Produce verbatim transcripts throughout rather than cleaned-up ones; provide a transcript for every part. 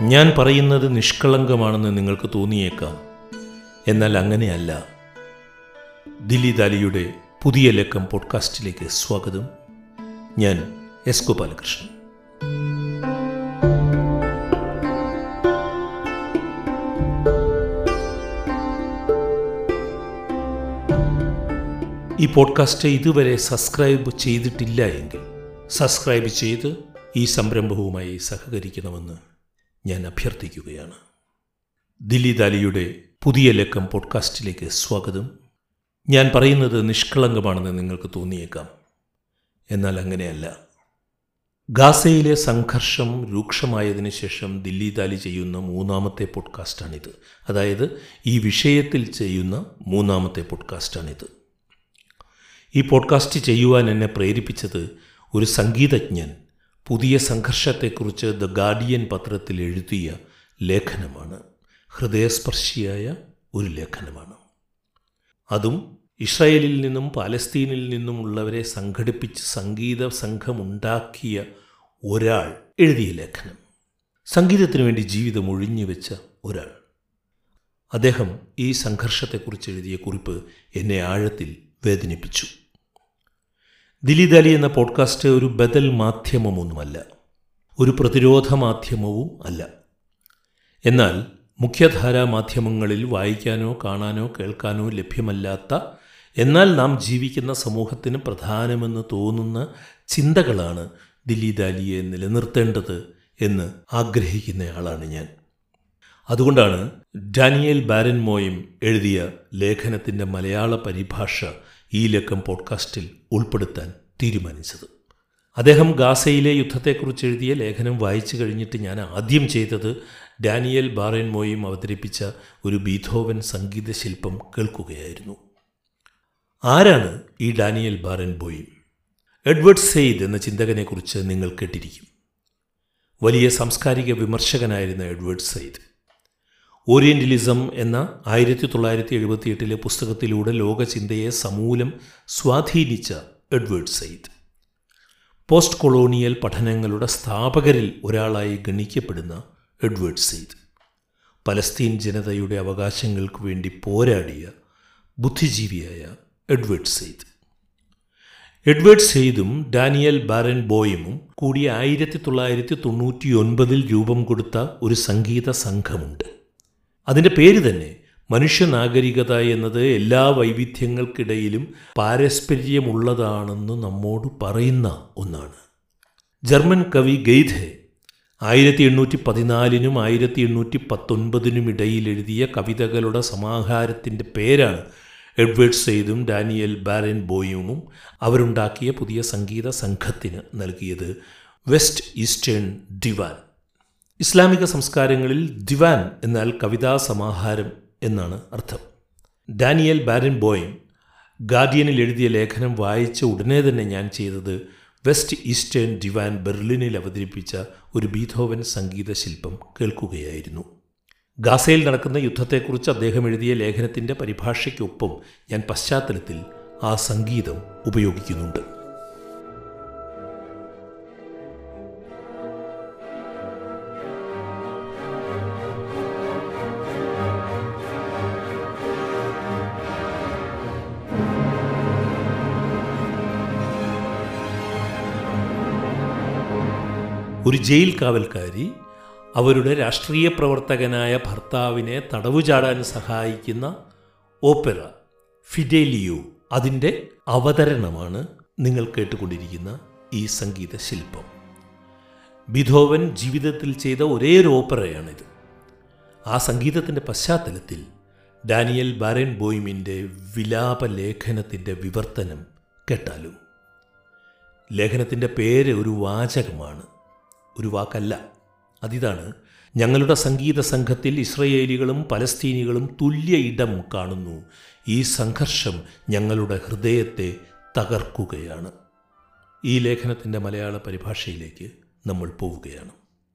ഞാൻ പറയുന്നത് നിഷ്കളങ്കമാണെന്ന് നിങ്ങൾക്ക് തോന്നിയേക്കാം. എന്നാൽ അങ്ങനെയല്ല. ദില്ലി ദാലിയുടെ പുതിയ ലക്കം പോഡ്കാസ്റ്റിലേക്ക് സ്വാഗതം. ഞാൻ എസ് ഗോപാലകൃഷ്ണൻ. ഈ പോഡ്കാസ്റ്റ് ഇതുവരെ സബ്സ്ക്രൈബ് ചെയ്തിട്ടില്ല എങ്കിൽ സബ്സ്ക്രൈബ് ചെയ്ത് ഈ സംരംഭവുമായി സഹകരിക്കണമെന്ന് ഞാൻ അഭ്യർത്ഥിക്കുകയാണ്. ദില്ലി ദാലിയുടെ പുതിയ ലക്കം പോഡ്കാസ്റ്റിലേക്ക് സ്വാഗതം. ഞാൻ പറയുന്നത് നിഷ്കളങ്കമാണെന്ന് നിങ്ങൾക്ക് തോന്നിയേക്കാം. എന്നാൽ അങ്ങനെയല്ല. ഗാസയിലെ സംഘർഷം രൂക്ഷമായതിനു ശേഷം ദില്ലി ദാലി ചെയ്യുന്ന മൂന്നാമത്തെ പോഡ്കാസ്റ്റാണിത്. അതായത് ഈ വിഷയത്തിൽ ചെയ്യുന്ന മൂന്നാമത്തെ പോഡ്കാസ്റ്റാണിത്. ഈ പോഡ്കാസ്റ്റ് ചെയ്യുവാൻ എന്നെ പ്രേരിപ്പിച്ചത് ഒരു സംഗീതജ്ഞൻ പുതിയ സംഘർഷത്തെക്കുറിച്ച് ദ ഗാർഡിയൻ പത്രത്തിൽ എഴുതിയ ലേഖനമാണ്. ഹൃദയസ്പർശിയായ ഒരു ലേഖനമാണ്. അതും ഇസ്രായേലിൽ നിന്നും പാലസ്തീനിൽ നിന്നുമുള്ളവരെ സംഘടിപ്പിച്ച് സംഗീത സംഘമുണ്ടാക്കിയ ഒരാൾ എഴുതിയ ലേഖനം. സംഗീതത്തിനു വേണ്ടി ജീവിതം ഒഴിഞ്ഞുവെച്ച ഒരാൾ. അദ്ദേഹം ഈ സംഘർഷത്തെക്കുറിച്ച് എഴുതിയ കുറിപ്പ് എന്നെ ആഴത്തിൽ വേദനിപ്പിച്ചു. ദില്ലി ദാലി എന്ന പോഡ്കാസ്റ്റ് ഒരു ബദൽ മാധ്യമമൊന്നുമല്ല, ഒരു പ്രതിരോധ മാധ്യമവും അല്ല. എന്നാൽ മുഖ്യധാരാ മാധ്യമങ്ങളിൽ വായിക്കാനോ കാണാനോ കേൾക്കാനോ ലഭ്യമല്ലാത്ത, എന്നാൽ നാം ജീവിക്കുന്ന സമൂഹത്തിന് പ്രധാനമെന്ന് തോന്നുന്ന ചിന്തകളാണ് ദില്ലി ദാലിയെ നിലനിർത്തേണ്ടത് എന്ന് ആഗ്രഹിക്കുന്നയാളാണ് ഞാൻ. അതുകൊണ്ടാണ് ഡാനിയേൽ ബാരൻമോയും എഴുതിയ ലേഖനത്തിൻ്റെ മലയാള പരിഭാഷ ഈ ലക്കം പോഡ്കാസ്റ്റിൽ ഉൾപ്പെടുത്താൻ തീരുമാനിച്ചത്. അദ്ദേഹം ഗാസയിലെ യുദ്ധത്തെക്കുറിച്ച് എഴുതിയ ലേഖനം വായിച്ചു കഴിഞ്ഞിട്ട് ഞാൻ ആദ്യം ചെയ്തത് ഡാനിയേൽ ബാരൻമോയും അവതരിപ്പിച്ച ഒരു ബീഥോവൻ സംഗീത ശില്പം കേൾക്കുകയായിരുന്നു. ആരാണ് ഈ ഡാനിയേൽ ബാരൻമോയും? എഡ്വേർഡ് സെയ്ദ് എന്ന ചിന്തകനെക്കുറിച്ച് നിങ്ങൾ കേട്ടിരിക്കും. വലിയ സാംസ്കാരിക വിമർശകനായിരുന്ന എഡ്വേർഡ് സെയ്ദ് ഓറിയൻ്റലിസം എന്ന ആയിരത്തി തൊള്ളായിരത്തി എഴുപത്തി എട്ടിലെ പുസ്തകത്തിലൂടെ ലോകചിന്തയെ സമൂലം സ്വാധീനിച്ച എഡ്വേർഡ് സെയ്ദ് പോസ്റ്റ് കൊളോണിയൽ പഠനങ്ങളുടെ സ്ഥാപകരിൽ ഒരാളായി ഗണിക്കപ്പെടുന്ന എഡ്വേർഡ് സെയ്ദ് പലസ്തീൻ ജനതയുടെ അവകാശങ്ങൾക്ക് വേണ്ടി പോരാടിയ ബുദ്ധിജീവിയായ എഡ്വേർഡ് സെയ്ദ്. എഡ്വേർഡ് സെയ്ദും ഡാനിയേൽ ബാരൻമോയും കൂടി ആയിരത്തി തൊള്ളായിരത്തി തൊണ്ണൂറ്റി ഒൻപതിൽ രൂപം കൊടുത്ത ഒരു സംഗീത സംഘമുണ്ട്. അതിൻ്റെ പേര് തന്നെ മനുഷ്യനാഗരികത എന്നത് എല്ലാ വൈവിധ്യങ്ങൾക്കിടയിലും പാരസ്പര്യമുള്ളതാണെന്ന് നമ്മോട് പറയുന്ന ഒന്നാണ്. ജർമ്മൻ കവി ഗെയ്ഥെ ആയിരത്തി എണ്ണൂറ്റി പതിനാലിനും ആയിരത്തി എണ്ണൂറ്റി പത്തൊൻപതിനും ഇടയിൽ എഴുതിയ കവിതകളുടെ സമാഹാരത്തിൻ്റെ പേരാണ് എഡ്വേർഡ് സെയ്ദും ഡാനിയേൽ ബാരൻമോയും അവരുണ്ടാക്കിയ പുതിയ സംഗീത സംഘത്തിന് നൽകിയത് വെസ്റ്റ് ഈസ്റ്റേൺ ദിവാൻ. ഇസ്ലാമിക സംസ്കാരങ്ങളിൽ ദിവാൻ എന്നാൽ കവിതാ സമാഹാരം എന്നാണ് അർത്ഥം. ഡാനിയേൽ ബാരൻമോയും ഗാർഡിയനിൽ എഴുതിയ ലേഖനം വായിച്ച ഉടനെ തന്നെ ഞാൻ ചെയ്തത് വെസ്റ്റ് ഈസ്റ്റേൺ ദിവാൻ ബെർലിനിൽ അവതരിപ്പിച്ച ഒരു ബീഥോവൻ സംഗീത ശില്പം കേൾക്കുകയായിരുന്നു. ഗാസയിൽ നടക്കുന്ന യുദ്ധത്തെക്കുറിച്ച് അദ്ദേഹം എഴുതിയ ലേഖനത്തിൻ്റെ പരിഭാഷയ്ക്കൊപ്പം ഞാൻ പശ്ചാത്തലത്തിൽ ആ സംഗീതം ഉപയോഗിക്കുന്നുണ്ട്. ഒരു ജയിൽ കാവൽക്കാരി അവരുടെ രാഷ്ട്രീയ പ്രവർത്തകനായ ഭർത്താവിനെ തടവുചാടാൻ സഹായിക്കുന്ന ഓപ്പറ ഫിഡേലിയോ, അതിൻ്റെ അവതരണമാണ് നിങ്ങൾ കേട്ടുകൊണ്ടിരിക്കുന്ന ഈ സംഗീത ശില്പം. ബീഥോവൻ ജീവിതത്തിൽ ചെയ്ത ഒരേയൊരു ഓപ്പറയാണിത്. ആ സംഗീതത്തിൻ്റെ പശ്ചാത്തലത്തിൽ ഡാനിയേൽ ബാരൻമോയിമിൻ്റെ വിലാപ ലേഖനത്തിൻ്റെ വിവർത്തനം കേട്ടാലും. ലേഖനത്തിൻ്റെ പേര് ഒരു വാചകമാണ്, ഒരു വാക്കല്ല. അതിതാണ്: ഞങ്ങളുടെ സംഗീത സംഘത്തിൽ ഇസ്രയേലികളും പലസ്തീനികളും തുല്യ ഇടം കാണുന്നു. ഈ സംഘർഷം ഞങ്ങളുടെ ഹൃദയത്തെ തകർക്കുകയാണ്. ഈ ലേഖനത്തിൻ്റെ മലയാള പരിഭാഷയിലേക്ക് നമ്മൾ പോവുകയാണ്.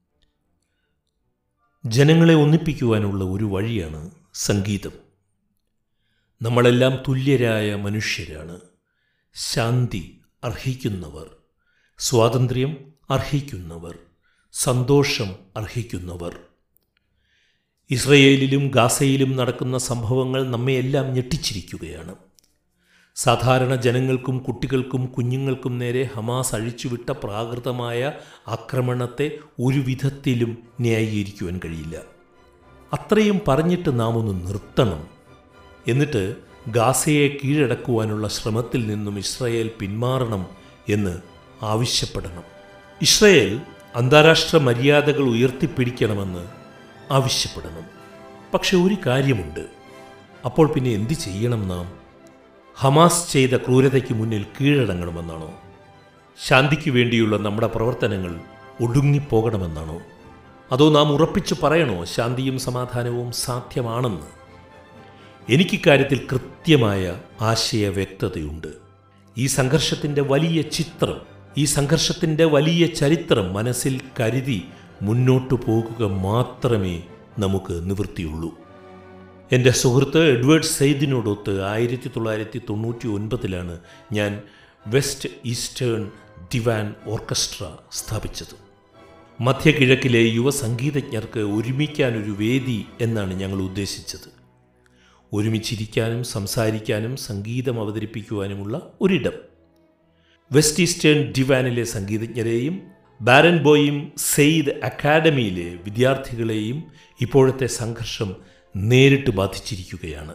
ജനങ്ങളെ ഒന്നിപ്പിക്കുവാനുള്ള ഒരു വഴിയാണ് സംഗീതം. നമ്മളെല്ലാം തുല്യരായ മനുഷ്യരാണ്. ശാന്തി അർഹിക്കുന്നവർ, സ്വാതന്ത്ര്യം അർഹിക്കുന്നവർ, സന്തോഷം അർഹിക്കുന്നവർ, ഇസ്രയേലിലും ഗാസയിലും നടക്കുന്ന സംഭവങ്ങൾ നമ്മെയെല്ലാം ഞെട്ടിച്ചിരിക്കുകയാണ്. സാധാരണ ജനങ്ങൾക്കും കുട്ടികൾക്കും കുഞ്ഞുങ്ങൾക്കും നേരെ ഹമാസ് അഴിച്ചുവിട്ട പ്രാകൃതമായ ആക്രമണത്തെ ഒരു വിധത്തിലും ന്യായീകരിക്കുവാൻ കഴിയില്ല. അത്രയും പറഞ്ഞിട്ട് നാം ഒന്ന് നിർത്തണം. എന്നിട്ട് ഗാസയെ കീഴടക്കുവാനുള്ള ശ്രമത്തിൽ നിന്നും ഇസ്രയേൽ പിന്മാറണം എന്ന് ആവശ്യപ്പെടണം. ഇസ്രയേൽ അന്താരാഷ്ട്ര മര്യാദകൾ ഉയർത്തിപ്പിടിക്കണമെന്ന് ആവശ്യപ്പെടണം. പക്ഷെ ഒരു കാര്യമുണ്ട്. അപ്പോൾ പിന്നെ എന്തു ചെയ്യണം നാം? ഹമാസ് ചെയ്ത ക്രൂരതയ്ക്ക് മുന്നിൽ കീഴടങ്ങണമെന്നാണോ? ശാന്തിക്ക് വേണ്ടിയുള്ള നമ്മുടെ പ്രവർത്തനങ്ങൾ ഒടുങ്ങിപ്പോകണമെന്നാണോ? അതോ നാം ഉറപ്പിച്ചു പറയണോ ശാന്തിയും സമാധാനവും സാധ്യമാണെന്ന്? എനിക്കിക്കാര്യത്തിൽ കൃത്യമായ ആശയ വ്യക്തതയുണ്ട്. ഈ സംഘർഷത്തിൻ്റെ വലിയ ചിത്രം, ഈ സംഘർഷത്തിൻ്റെ വലിയ ചരിത്രം മനസ്സിൽ കരുതി മുന്നോട്ടു പോകുക മാത്രമേ നമുക്ക് നിവൃത്തിയുള്ളൂ. എൻ്റെ സുഹൃത്ത് എഡ്വേർഡ് സെയ്ദിനോടൊത്ത് ആയിരത്തി തൊള്ളായിരത്തി തൊണ്ണൂറ്റി ഒൻപതിലാണ് ഞാൻ വെസ്റ്റ് ഈസ്റ്റേൺ ഡിവൈൻ ഓർക്കസ്ട്ര സ്ഥാപിച്ചത്. മധ്യകിഴക്കിലെ യുവ സംഗീതജ്ഞർക്ക് ഒരുമിക്കാനൊരു വേദി എന്നാണ് ഞങ്ങൾ ഉദ്ദേശിച്ചത്. ഒരുമിച്ചിരിക്കാനും സംസാരിക്കാനും സംഗീതം അവതരിപ്പിക്കുവാനുമുള്ള ഒരിടം. വെസ്റ്റ് ഈസ്റ്റേൺ ഡിവൈനിലെ സംഗീതജ്ഞരെയും ബാരൻബോയും സെയ്ദ് അക്കാഡമിയിലെ വിദ്യാർത്ഥികളെയും ഇപ്പോഴത്തെ സംഘർഷം നേരിട്ട് ബാധിച്ചിരിക്കുകയാണ്.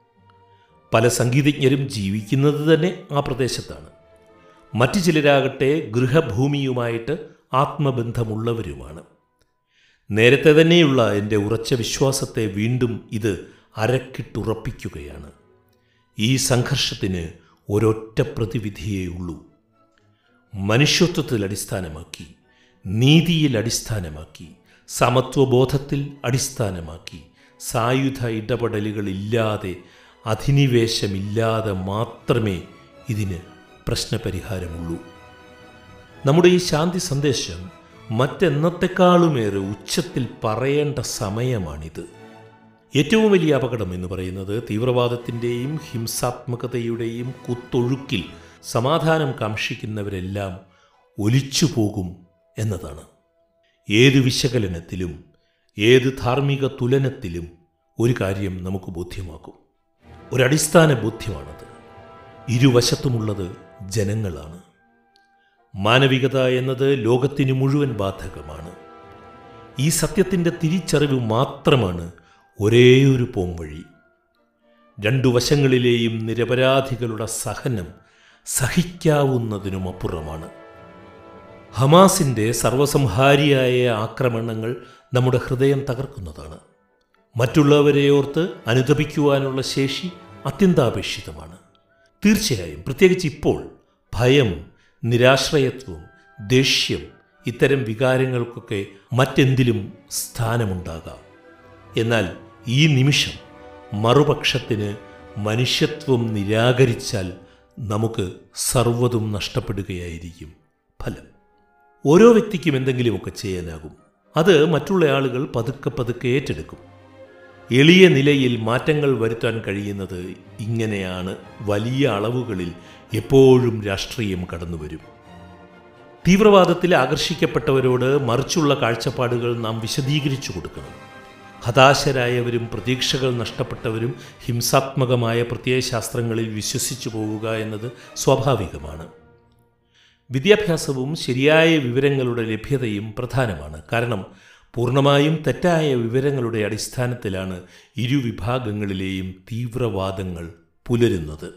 പല സംഗീതജ്ഞരും ജീവിക്കുന്നത് തന്നെ ആ പ്രദേശത്താണ്. മറ്റു ചിലരാകട്ടെ ഗൃഹഭൂമിയുമായിട്ട് ആത്മബന്ധമുള്ളവരുമാണ്. നേരത്തെ തന്നെയുള്ള എൻ്റെ ഉറച്ച വിശ്വാസത്തെ വീണ്ടും ഇത് അരക്കിട്ടുറപ്പിക്കുകയാണ്. ഈ സംഘർഷത്തിന് ഒരൊറ്റ പ്രതിവിധിയേയുള്ളൂ. മനുഷ്യത്വത്തിൽ അടിസ്ഥാനമാക്കി, നീതിയിൽ അടിസ്ഥാനമാക്കി, സമത്വബോധത്തിൽ അടിസ്ഥാനമാക്കി, സായുധ ഇടപെടലുകളില്ലാതെ, അധിനിവേശമില്ലാതെ മാത്രമേ ഇതിന് പ്രശ്നപരിഹാരമുള്ളൂ. നമ്മുടെ ഈ ശാന്തി സന്ദേശം മറ്റെന്നത്തെക്കാളുമേറെ ഉച്ചത്തിൽ പറയേണ്ട സമയമാണിത്. ഏറ്റവും വലിയ അപകടം എന്ന് പറയുന്നത് തീവ്രവാദത്തിൻ്റെയും ഹിംസാത്മകതയുടെയും കുത്തൊഴുക്കിൽ സമാധാനം കാക്ഷിക്കുന്നവരെല്ലാം ഒലിച്ചു പോകും എന്നതാണ്. ഏത് വിശകലനത്തിലും ഏത് ധാർമ്മിക തുലനത്തിലും ഒരു കാര്യം നമുക്ക് ബോധ്യമാക്കും. ഒരടിസ്ഥാന ബോധ്യമാണത്. ഇരുവശത്തുമുള്ളത് ജനങ്ങളാണ്. മാനവികത എന്നത് ലോകത്തിന് മുഴുവൻ ബാധകമാണ്. ഈ സത്യത്തിൻ്റെ തിരിച്ചറിവ് മാത്രമാണ് ഒരേയൊരു പോംവഴി. രണ്ടു വശങ്ങളിലെയും നിരപരാധികളുടെ സഹനം സഹിക്കാവുന്നതിനുമപ്പുറമാണ്. ഹമാസിൻ്റെ സർവസംഹാരിയായ ആക്രമണങ്ങൾ നമ്മുടെ ഹൃദയം തകർക്കുന്നതാണ്. മറ്റുള്ളവരെ ഓർത്ത് അനുതപിക്കുവാനുള്ള ശേഷി അത്യന്താപേക്ഷിതമാണ്. തീർച്ചയായും പ്രത്യേകിച്ച് ഇപ്പോൾ ഭയം, നിരാശ്രയത്വം, ദേഷ്യം, ഇത്തരം വികാരങ്ങൾക്കൊക്കെ മറ്റെന്തിലും സ്ഥാനമുണ്ടാകാം. എന്നാൽ ഈ നിമിഷം മറുപക്ഷത്തിന് മനുഷ്യത്വം നിരാകരിച്ചാൽ നമുക്ക് സർവ്വതും നഷ്ടപ്പെടുകയായിരിക്കും ഫലം. ഓരോ വ്യക്തിക്കും എന്തെങ്കിലുമൊക്കെ ചെയ്യാനാകും. അത് മറ്റുള്ള ആളുകൾ പതുക്കെ പതുക്കെ ഏറ്റെടുക്കും. എളിയ നിലയിൽ മാറ്റങ്ങൾ വരുത്താൻ കഴിയുന്നത് ഇങ്ങനെയാണ്. വലിയ അളവുകളിൽ എപ്പോഴും രാഷ്ട്രീയം കടന്നുവരും. തീവ്രവാദത്തിൽ ആകർഷിക്കപ്പെട്ടവരോട് മറിച്ചുള്ള കാഴ്ചപ്പാടുകൾ നാം വിശദീകരിച്ചു കൊടുക്കണം. ഹതാശരായവരും പ്രതീക്ഷകൾ നഷ്ടപ്പെട്ടവരും ഹിംസാത്മകമായ പ്രത്യയശാസ്ത്രങ്ങളിൽ വിശ്വസിച്ചു പോവുക എന്നത് സ്വാഭാവികമാണ്. വിദ്യാഭ്യാസവും ശരിയായ വിവരങ്ങളുടെ ലഭ്യതയും പ്രധാനമാണ്. കാരണം പൂർണ്ണമായും തെറ്റായ വിവരങ്ങളുടെ അടിസ്ഥാനത്തിലാണ് ഇരുവിഭാഗങ്ങളിലെയും തീവ്രവാദങ്ങൾ പുലരുന്നത്.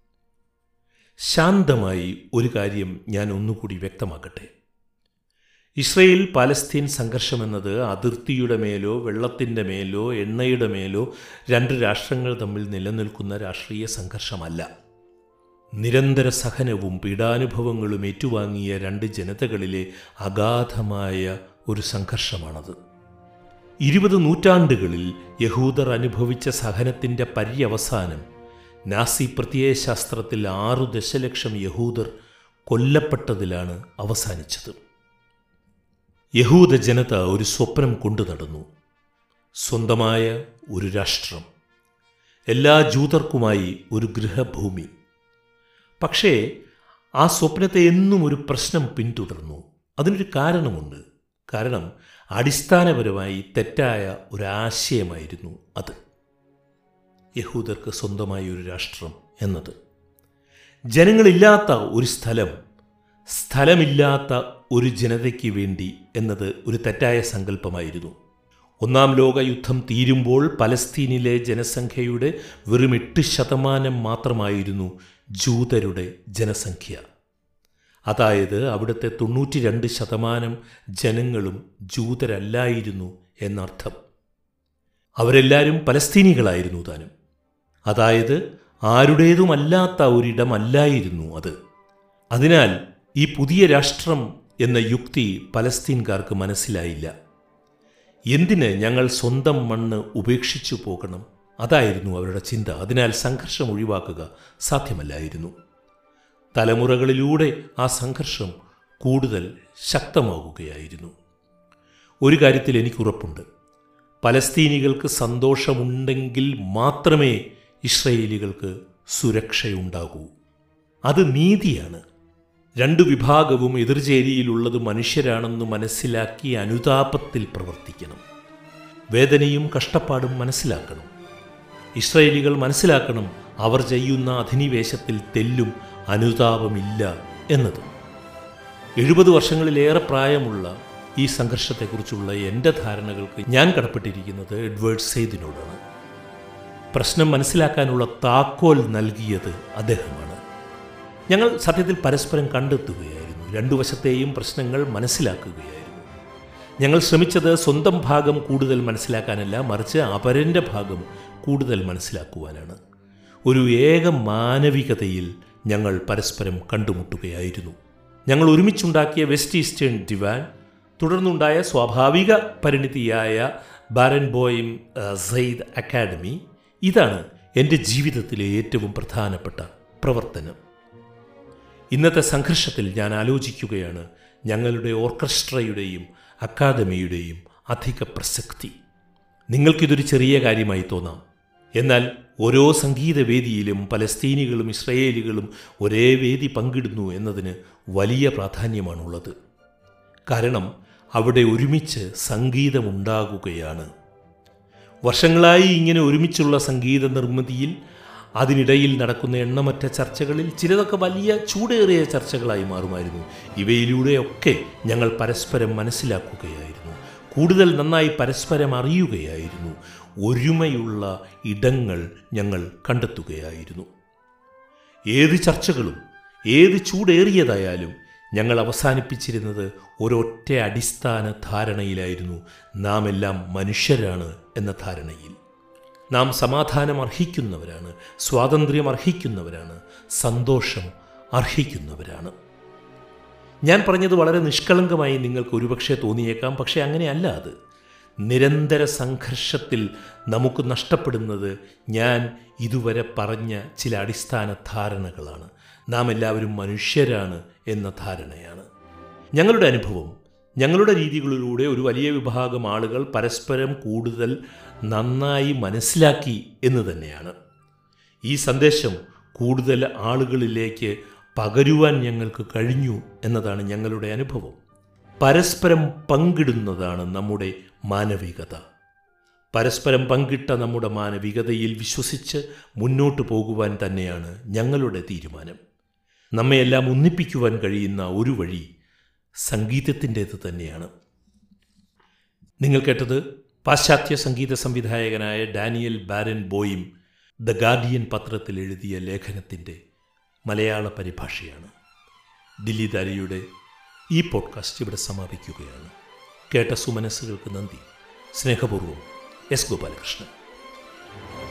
ശാന്തമായി ഒരു കാര്യം ഞാൻ ഒന്നുകൂടി വ്യക്തമാക്കട്ടെ. ഇസ്രയേൽ പാലസ്തീൻ സംഘർഷമെന്നത് അതിർത്തിയുടെ മേലോ വെള്ളത്തിൻ്റെ മേലോ എണ്ണയുടെ മേലോ രണ്ട് രാഷ്ട്രങ്ങൾ തമ്മിൽ നിലനിൽക്കുന്ന രാഷ്ട്രീയ സംഘർഷമല്ല. നിരന്തര സഹനവും പീഡാനുഭവങ്ങളും ഏറ്റുവാങ്ങിയ രണ്ട് ജനതകളിലെ അഗാധമായ ഒരു സംഘർഷമാണത്. ഇരുപത് നൂറ്റാണ്ടുകളിൽ യഹൂദർ അനുഭവിച്ച സഹനത്തിൻ്റെ പര്യവസാനം നാസി പ്രത്യയശാസ്ത്രത്തിൽ ആറു ദശലക്ഷം യഹൂദർ കൊല്ലപ്പെട്ടതിലാണ് അവസാനിച്ചത്. യഹൂദ ജനത ഒരു സ്വപ്നം കൊണ്ടു നടന്നു. സ്വന്തമായ ഒരു രാഷ്ട്രം, എല്ലാ ജൂതർക്കുമായി ഒരു ഗൃഹഭൂമി. പക്ഷേ ആ സ്വപ്നത്തെ എന്നും ഒരു പ്രശ്നം പിന്തുടർന്നു. അതിനൊരു കാരണമുണ്ട്. കാരണം അടിസ്ഥാനപരമായി തെറ്റായ ഒരാശയമായിരുന്നു അത്. യഹൂദർക്ക് സ്വന്തമായ ഒരു രാഷ്ട്രം എന്നത്, ജനങ്ങളില്ലാത്ത ഒരു സ്ഥലം, സ്ഥലമില്ലാത്ത ഒരു ജനതയ്ക്ക് വേണ്ടി എന്നത് ഒരു തെറ്റായ സങ്കല്പമായിരുന്നു. ഒന്നാം ലോക യുദ്ധം തീരുമ്പോൾ പലസ്തീനിലെ ജനസംഖ്യയുടെ വെറും എട്ട് ശതമാനം മാത്രമായിരുന്നു ജൂതരുടെ ജനസംഖ്യ. അതായത് അവിടുത്തെ തൊണ്ണൂറ്റി രണ്ട് ശതമാനം ജനങ്ങളും ജൂതരല്ലായിരുന്നു എന്നർത്ഥം. അവരെല്ലാവരും പലസ്തീനികളായിരുന്നു താനും. അതായത് ആരുടേതുമല്ലാത്ത ഒരിടമല്ലായിരുന്നു അത്. അതിനാൽ ഈ പുതിയ രാഷ്ട്രം എന്ന യുക്തി പലസ്തീൻകാർക്ക് മനസ്സിലായില്ല. എന്തിന് ഞങ്ങൾ സ്വന്തം മണ്ണ് ഉപേക്ഷിച്ചു പോകണം? അതായിരുന്നു അവരുടെ ചിന്ത. അതിനാൽ സംഘർഷം ഒഴിവാക്കുക സാധ്യമല്ലായിരുന്നു. തലമുറകളിലൂടെ ആ സംഘർഷം കൂടുതൽ ശക്തമാവുകയായിരുന്നു. ഒരു കാര്യത്തിൽ എനിക്കുറപ്പുണ്ട്, പലസ്തീനികൾക്ക് സന്തോഷമുണ്ടെങ്കിൽ മാത്രമേ ഇസ്രയേലികൾക്ക് സുരക്ഷയുണ്ടാകൂ. അത് നീതിയാണ്. രണ്ടു വിഭാഗവും എതിർചേരിയിലുള്ളത് മനുഷ്യരാണെന്ന് മനസ്സിലാക്കി അനുതാപത്തിൽ പ്രവർത്തിക്കണം. വേദനയും കഷ്ടപ്പാടും മനസ്സിലാക്കണം. ഇസ്രായേലികൾ മനസ്സിലാക്കണം, അവർ ചെയ്യുന്ന അധിനിവേശത്തിൽ തെല്ലും അനുതാപമില്ല എന്നത്. എഴുപത് വർഷങ്ങളിലേറെ പ്രായമുള്ള ഈ സംഘർഷത്തെക്കുറിച്ചുള്ള എൻ്റെ ധാരണകൾക്ക് ഞാൻ കടപ്പെട്ടിരിക്കുന്നത് എഡ്വേർഡ് സെയ്ദിനോടാണ്. പ്രശ്നം മനസ്സിലാക്കാനുള്ള താക്കോൽ നൽകിയത് അദ്ദേഹമാണ്. ഞങ്ങൾ സത്യത്തിൽ പരസ്പരം കണ്ടെത്തുകയായിരുന്നു. രണ്ടു വശത്തെയും പ്രശ്നങ്ങൾ മനസ്സിലാക്കുകയായിരുന്നു. ഞങ്ങൾ ശ്രമിച്ചത് സ്വന്തം ഭാഗം കൂടുതൽ മനസ്സിലാക്കാനല്ല, മറിച്ച് അപരൻ്റെ ഭാഗം കൂടുതൽ മനസ്സിലാക്കുവാനാണ്. ഒരു ഏക മാനവികതയിൽ ഞങ്ങൾ പരസ്പരം കണ്ടുമുട്ടുകയായിരുന്നു. ഞങ്ങൾ ഒരുമിച്ചുണ്ടാക്കിയ വെസ്റ്റ് ഈസ്റ്റേൺ ഡിവാൻ, തുടർന്നുണ്ടായ സ്വാഭാവിക പരിണിതിയായ ബാരൻബോയിം സെയ്ദ് അക്കാഡമി, ഇതാണ് എൻ്റെ ജീവിതത്തിലെ ഏറ്റവും പ്രധാനപ്പെട്ട പ്രവർത്തനം. ഇന്നത്തെ സംഘർഷത്തിൽ ഞാൻ ആലോചിക്കുകയാണ് ഞങ്ങളുടെ ഓർക്കസ്ട്രയുടെയും അക്കാദമിയുടെയും അധിക പ്രസക്തി. നിങ്ങൾക്കിതൊരു ചെറിയ കാര്യമായി തോന്നാം. എന്നാൽ ഓരോ സംഗീതവേദിയിലും പലസ്തീനികളും ഇസ്രയേലികളും ഒരേ വേദി പങ്കിടുന്നു എന്നതിന് വലിയ പ്രാധാന്യമാണുള്ളത്. കാരണം അവിടെ ഒരുമിച്ച് സംഗീതമുണ്ടാകുകയാണ്. വർഷങ്ങളായി ഇങ്ങനെ ഒരുമിച്ചുള്ള സംഗീത നിർമ്മിതിയിൽ, അതിനിടയിൽ നടക്കുന്ന എണ്ണമറ്റ ചർച്ചകളിൽ ചിലതൊക്കെ വലിയ ചൂടേറിയ ചർച്ചകളായി മാറുമായിരുന്നു. ഇവയിലൂടെയൊക്കെ ഞങ്ങൾ പരസ്പരം മനസ്സിലാക്കുകയായിരുന്നു, കൂടുതൽ നന്നായി പരസ്പരം അറിയുകയായിരുന്നു, ഒരുമയുള്ള ഇടങ്ങൾ ഞങ്ങൾ കണ്ടെത്തുകയായിരുന്നു. ഏത് ചർച്ചകളും ഏത് ചൂടേറിയതായാലും ഞങ്ങൾ അവസാനിപ്പിച്ചിരുന്നത് ഒരൊറ്റ അടിസ്ഥാന ധാരണയിലായിരുന്നു: നാം എല്ലാം മനുഷ്യരാണ് എന്ന ധാരണയിൽ. നാം സമാധാനം അർഹിക്കുന്നവരാണ്, സ്വാതന്ത്ര്യം അർഹിക്കുന്നവരാണ്, സന്തോഷം അർഹിക്കുന്നവരാണ്. ഞാൻ പറഞ്ഞത് വളരെ നിഷ്കളങ്കമായി നിങ്ങൾക്ക് ഒരുപക്ഷെ തോന്നിയേക്കാം. പക്ഷേ അങ്ങനെയല്ല അത്. നിരന്തര സംഘർഷത്തിൽ നമുക്ക് നഷ്ടപ്പെടുന്നത് ഞാൻ ഇതുവരെ പറഞ്ഞ ചില അടിസ്ഥാന ധാരണകളാണ്. നാം എല്ലാവരും മനുഷ്യരാണ് എന്ന ധാരണയാണ്. ഞങ്ങളുടെ അനുഭവം, ഞങ്ങളുടെ രീതികളിലൂടെ ഒരു വലിയ വിഭാഗം ആളുകൾ പരസ്പരം കൂടുതൽ നന്നായി മനസ്സിലാക്കി എന്ന് തന്നെയാണ്. ഈ സന്ദേശം കൂടുതൽ ആളുകളിലേക്ക് പകരുവാൻ ഞങ്ങൾക്ക് കഴിഞ്ഞു എന്നതാണ് ഞങ്ങളുടെ അനുഭവം. പരസ്പരം പങ്കിടുന്നതാണ് നമ്മുടെ മാനവികത. പരസ്പരം പങ്കിട്ട നമ്മുടെ മാനവികതയിൽ വിശ്വസിച്ച് മുന്നോട്ട് പോകുവാൻ തന്നെയാണ് ഞങ്ങളുടെ തീരുമാനം. നമ്മയെല്ലാം ഒന്നിപ്പിക്കുവാൻ കഴിയുന്ന ഒരു വഴി സംഗീതത്തിൻ്റേത് തന്നെയാണ്. നിങ്ങൾ കേട്ടത് പാശ്ചാത്യ സംഗീത സംവിധായകനായ ഡാനിയൽ ബാരൻബോയിം ദ ഗാർഡിയൻ പത്രത്തിൽ എഴുതിയ ലേഖനത്തിൻ്റെ മലയാള പരിഭാഷയാണ്. ദില്ലി ദാരിയുടെ ഈ പോഡ്കാസ്റ്റ് ഇവിടെ സമാപിക്കുകയാണ്. കേട്ട സുമനസ്സുകൾക്ക് നന്ദി. സ്നേഹപൂർവ്വം, എസ് ഗോപാലകൃഷ്ണൻ.